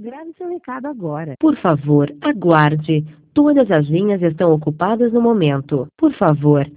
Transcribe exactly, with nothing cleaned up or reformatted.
Grave seu recado agora. Por favor, aguarde. Todas as linhas estão ocupadas no momento. Por favor,